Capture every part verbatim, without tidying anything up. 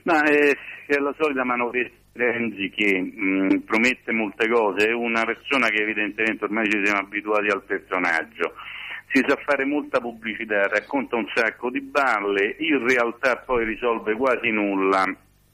Ma è, è la solita manovretta Renzi che mh, promette molte cose, è una persona che evidentemente ormai ci siamo abituati al personaggio, si sa fare molta pubblicità, racconta un sacco di balle, in realtà poi risolve quasi nulla,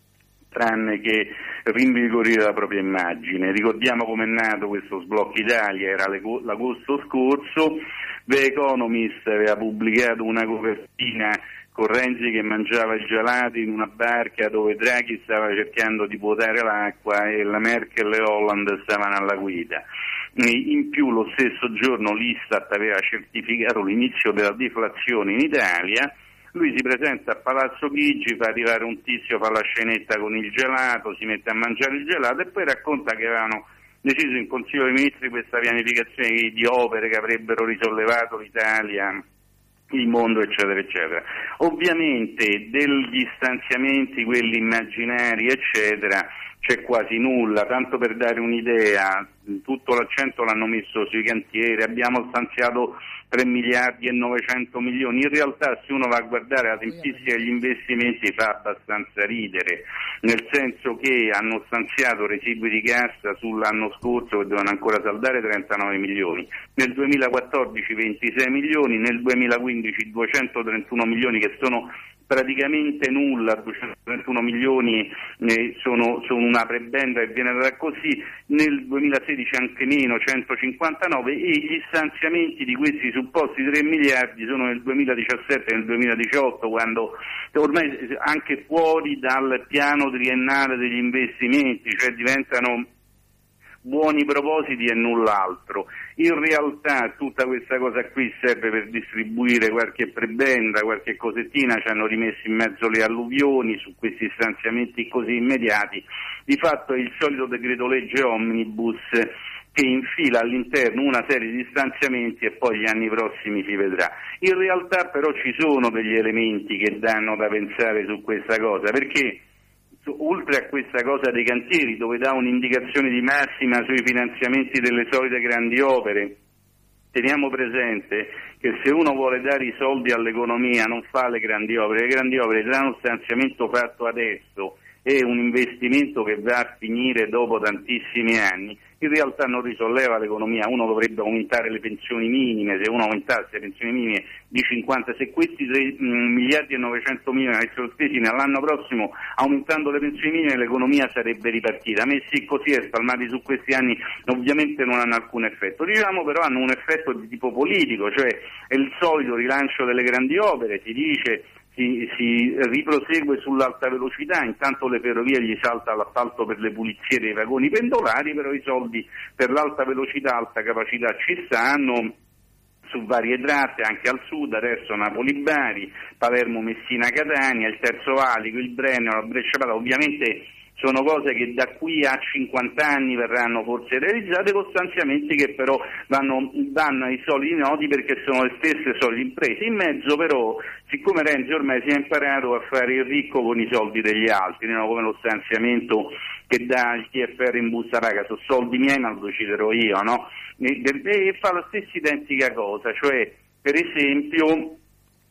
tranne che rinvigorire la propria immagine. Ricordiamo com'è nato questo sblocco Italia, era l'agosto scorso, The Economist aveva pubblicato una copertina con Renzi che mangiava i gelati in una barca dove Draghi stava cercando di vuotare l'acqua e la Merkel e Hollande stavano alla guida. In più lo stesso giorno l'Istat aveva certificato l'inizio della deflazione in Italia, lui si presenta a Palazzo Chigi, fa arrivare un tizio, fa la scenetta con il gelato, si mette a mangiare il gelato e poi racconta che avevano deciso in Consiglio dei Ministri questa pianificazione di opere che avrebbero risollevato l'Italia, il mondo, eccetera eccetera. Ovviamente degli stanziamenti, quelli immaginari eccetera, c'è quasi nulla. Tanto per dare un'idea, tutto l'accento l'hanno messo sui cantieri, abbiamo stanziato tre miliardi e novecento milioni, in realtà se uno va a guardare la tempistica degli investimenti fa abbastanza ridere, nel senso che hanno stanziato residui di cassa sull'anno scorso che dovevano ancora saldare trentanove milioni, nel duemilaquattordici ventisei milioni, nel duemilaquindici duecentotrentuno milioni che sono praticamente nulla, duecentotrentuno milioni eh, sono, sono una prebenda che viene da così, nel duemilasedici anche meno, centocinquantanove, e gli stanziamenti di questi supposti tre miliardi sono nel duemiladiciassette e nel duemiladiciotto, quando ormai anche fuori dal piano triennale degli investimenti, cioè diventano buoni propositi e null'altro. In realtà tutta questa cosa qui serve per distribuire qualche prebenda, qualche cosettina, ci hanno rimesso in mezzo le alluvioni su questi stanziamenti così immediati. Di fatto è il solito decreto legge omnibus che infila all'interno una serie di stanziamenti e poi gli anni prossimi si vedrà. In realtà però ci sono degli elementi che danno da pensare su questa cosa, perché oltre a questa cosa dei cantieri, dove dà un'indicazione di massima sui finanziamenti delle solite grandi opere, teniamo presente che se uno vuole dare i soldi all'economia non fa le grandi opere, le grandi opere saranno uno stanziamento fatto adesso e un investimento che va a finire dopo tantissimi anni, in realtà non risolleva l'economia. Uno dovrebbe aumentare le pensioni minime, se uno aumentasse le pensioni minime di cinquanta, se questi tre miliardi e novecento milioni avessero spesi nell'anno prossimo aumentando le pensioni minime, l'economia sarebbe ripartita. Messi così e spalmati su questi anni ovviamente non hanno alcun effetto, diciamo però hanno un effetto di tipo politico, cioè è il solito rilancio delle grandi opere, si dice Si, si riprosegue sull'alta velocità, intanto le ferrovie gli salta l'appalto per le pulizie dei vagoni pendolari, però i soldi per l'alta velocità, alta capacità ci stanno su varie tratte, anche al sud, adesso Napoli-Bari, Palermo-Messina-Catania, il Terzo Valico, il Brennero, la Brescia-Padova, ovviamente sono cose che da qui a cinquanta anni verranno forse realizzate con stanziamenti che però vanno, vanno ai soliti noti perché sono le stesse solite imprese. In mezzo però, siccome Renzi ormai si è imparato a fare il ricco con i soldi degli altri, no? Come lo stanziamento che dà il T F R in busta paga, sono soldi miei ma lo deciderò io, no? E, e fa la stessa identica cosa, cioè per esempio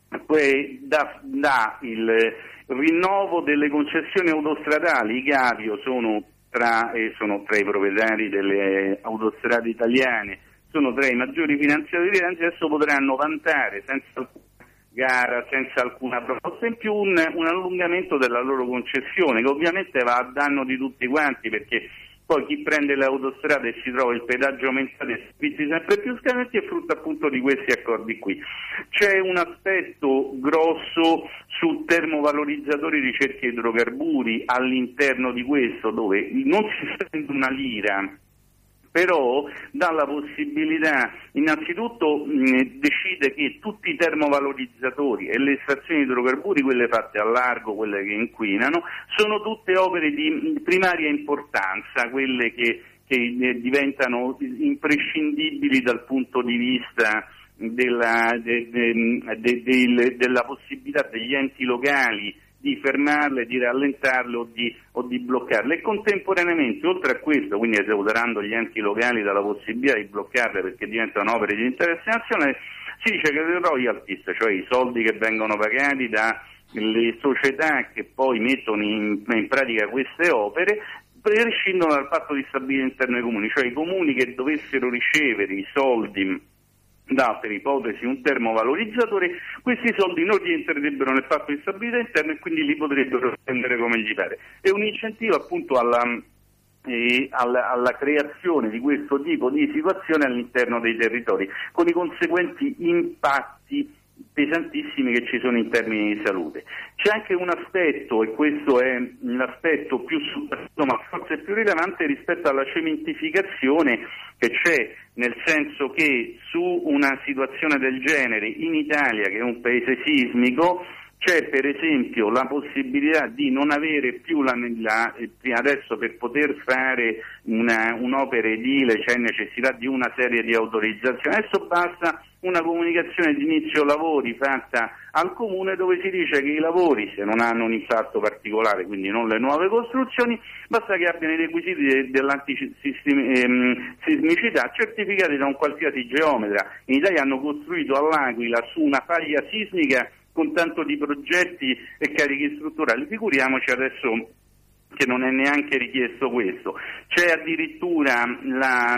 poi dà, dà il rinnovo delle concessioni autostradali. I Gavio sono tra, eh, sono tra i proprietari delle autostrade italiane, sono tra i maggiori finanziatori di Renzi, adesso potranno vantare senza alcuna gara, senza alcuna proposta in più un, un allungamento della loro concessione, che ovviamente va a danno di tutti quanti, perché poi chi prende le autostrade e si trova il pedaggio aumentato e servizi sempre più scadenti è frutto appunto di questi accordi qui. C'è un aspetto grosso su termovalorizzatori di ricerca idrocarburi all'interno di questo, dove non si spende una lira, però dà la possibilità, innanzitutto mh, decide che tutti i termovalorizzatori e le stazioni di idrocarburi, quelle fatte a largo, quelle che inquinano, sono tutte opere di primaria importanza, quelle che, che eh, diventano imprescindibili dal punto di vista della, de, de, de, de, della possibilità degli enti locali di fermarle, di rallentarle o di, o di bloccarle, e contemporaneamente, oltre a questo, quindi esautorando gli enti locali dalla possibilità di bloccarle perché diventano opere di interesse nazionale, si dice che le royalties, cioè i soldi che vengono pagati da le società che poi mettono in, in pratica queste opere prescindono dal patto di stabilità interno ai comuni, cioè i comuni che dovessero ricevere i soldi da, per ipotesi, un termovalorizzatore, questi soldi non rientrerebbero nel patto di stabilità interno e quindi li potrebbero spendere come gli pare. È un incentivo appunto alla, eh, alla, alla creazione di questo tipo di situazione all'interno dei territori, con i conseguenti impatti pesantissimi che ci sono in termini di salute. C'è anche un aspetto, e questo è l'aspetto più soprattutto, ma forse più rilevante, rispetto alla cementificazione che c'è, nel senso che su una situazione del genere in Italia, che è un paese sismico, c'è per esempio la possibilità di non avere più la, la adesso per poter fare una, un'opera edile c'è necessità di una serie di autorizzazioni. Adesso basta una comunicazione di inizio lavori fatta al comune dove si dice che i lavori, se non hanno un impatto particolare, quindi non le nuove costruzioni, basta che abbiano i requisiti de, dell'antisismicità certificati da un qualsiasi geometra. In Italia hanno costruito all'Aquila su una faglia sismica con tanto di progetti e carichi strutturali, figuriamoci adesso che non è neanche richiesto questo. C'è addirittura la,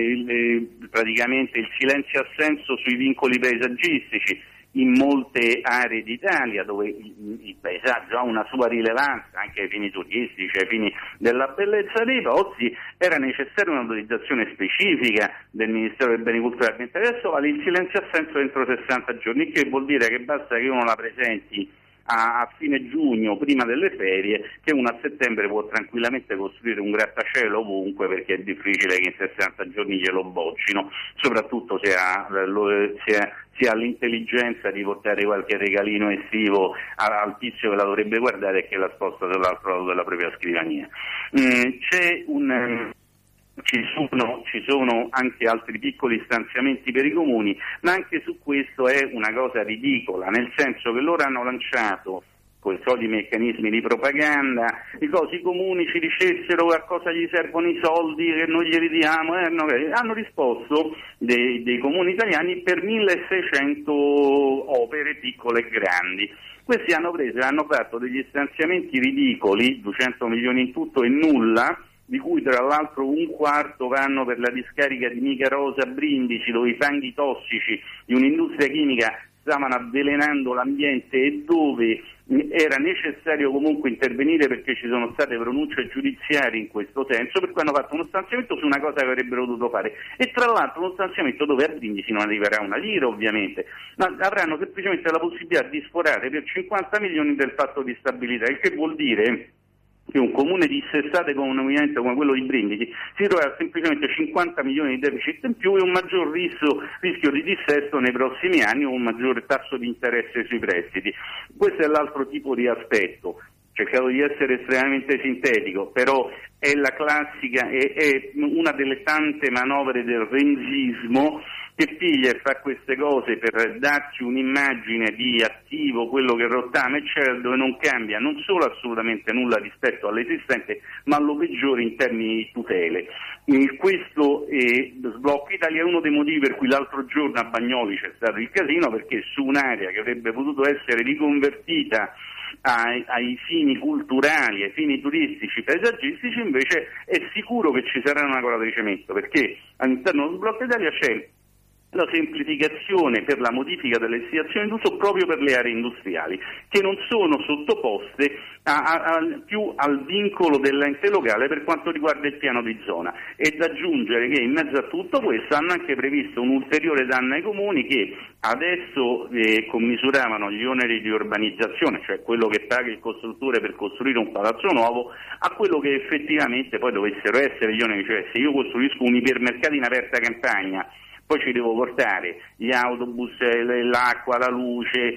eh, praticamente il silenzio assenso sui vincoli paesaggistici in molte aree d'Italia dove il, il paesaggio ha una sua rilevanza anche ai fini turistici, ai fini della bellezza dei posti. Era necessaria un'autorizzazione specifica del Ministero dei Beni Culturali e Ambientali. Adesso vale il silenzio assenso entro sessanta giorni, che vuol dire che basta che uno la presenti a, a fine giugno, prima delle ferie, che uno a settembre può tranquillamente costruire un grattacielo ovunque, perché è difficile che in sessanta giorni glielo boccino, soprattutto se ha, se ha, se ha l'intelligenza di portare qualche regalino estivo al tizio che la dovrebbe guardare e che la sposta dall'altro lato della propria scrivania. Mm, c'è un... Ci sono, ci sono anche altri piccoli stanziamenti per i comuni, ma anche su questo è una cosa ridicola, nel senso che loro hanno lanciato con i soliti meccanismi di propaganda, i cosi comuni ci dicessero a cosa gli servono i soldi che noi glieli diamo, eh, no, eh. hanno risposto dei, dei comuni italiani per milleseicento opere piccole e grandi. Questi hanno preso e hanno fatto degli stanziamenti ridicoli, duecento milioni in tutto e nulla, di cui tra l'altro un quarto vanno per la discarica di Micarosa a Brindisi, dove i fanghi tossici di un'industria chimica stavano avvelenando l'ambiente e dove era necessario comunque intervenire perché ci sono state pronunce giudiziarie in questo senso, per cui hanno fatto uno stanziamento su una cosa che avrebbero dovuto fare, e tra l'altro uno stanziamento dove a Brindisi non arriverà una lira ovviamente, ma avranno semplicemente la possibilità di sforare per cinquanta milioni del patto di stabilità, il che vuol dire che un comune dissestato economicamente come quello di Brindisi si trova semplicemente cinquanta milioni di deficit in più e un maggior rischio, rischio di dissesto nei prossimi anni o un maggiore tasso di interesse sui prestiti. Questo è l'altro tipo di aspetto. Ho cercato di essere estremamente sintetico, però è la classica, è, è una delle tante manovre del renzismo che piglia e fa queste cose per darci un'immagine di attivo, quello che rottama, eccetera, dove non cambia non solo assolutamente nulla rispetto all'esistente, ma lo peggiore in termini di tutele. In questo eh, sblocco Italia è uno dei motivi per cui l'altro giorno a Bagnoli c'è stato il casino, perché su un'area che avrebbe potuto essere riconvertita ai, ai fini culturali, ai fini turistici, paesaggistici, invece è sicuro che ci sarà una cola di cemento, perché all'interno dello sblocco Italia c'è la semplificazione per la modifica delle destinazioni d'uso proprio per le aree industriali, che non sono sottoposte a, a, a, più al vincolo dell'ente locale per quanto riguarda il piano di zona. E da aggiungere che in mezzo a tutto questo hanno anche previsto un ulteriore danno ai comuni che adesso eh, commisuravano gli oneri di urbanizzazione, cioè quello che paga il costruttore per costruire un palazzo nuovo, a quello che effettivamente poi dovessero essere gli oneri, cioè se io costruisco un ipermercato in aperta campagna, poi ci devo portare gli autobus, l'acqua, la luce,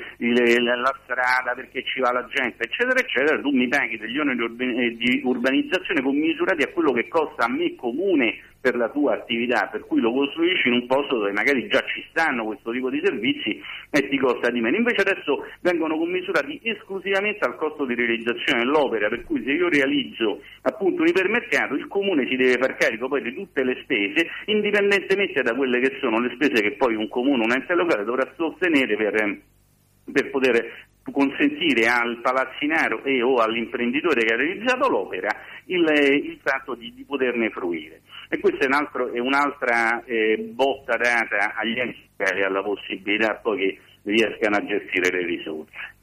la strada perché ci va la gente, eccetera, eccetera, tu mi paghi degli oneri di urbanizzazione commisurati a quello che costa a me comune per la tua attività, per cui lo costruisci in un posto dove magari già ci stanno questo tipo di servizi e ti costa di meno. Invece adesso vengono commisurati esclusivamente al costo di realizzazione dell'opera, per cui se io realizzo appunto un ipermercato, il comune si deve far carico poi di tutte le spese, indipendentemente da quelle che sono le spese che poi un comune, un ente locale dovrà sostenere per, per poter consentire al palazzinaro e o all'imprenditore che ha realizzato l'opera il, il fatto di, di poterne fruire. E questa è, un altro, è un'altra eh, botta data agli enti locali, alla possibilità poi che riescano a gestire le risorse.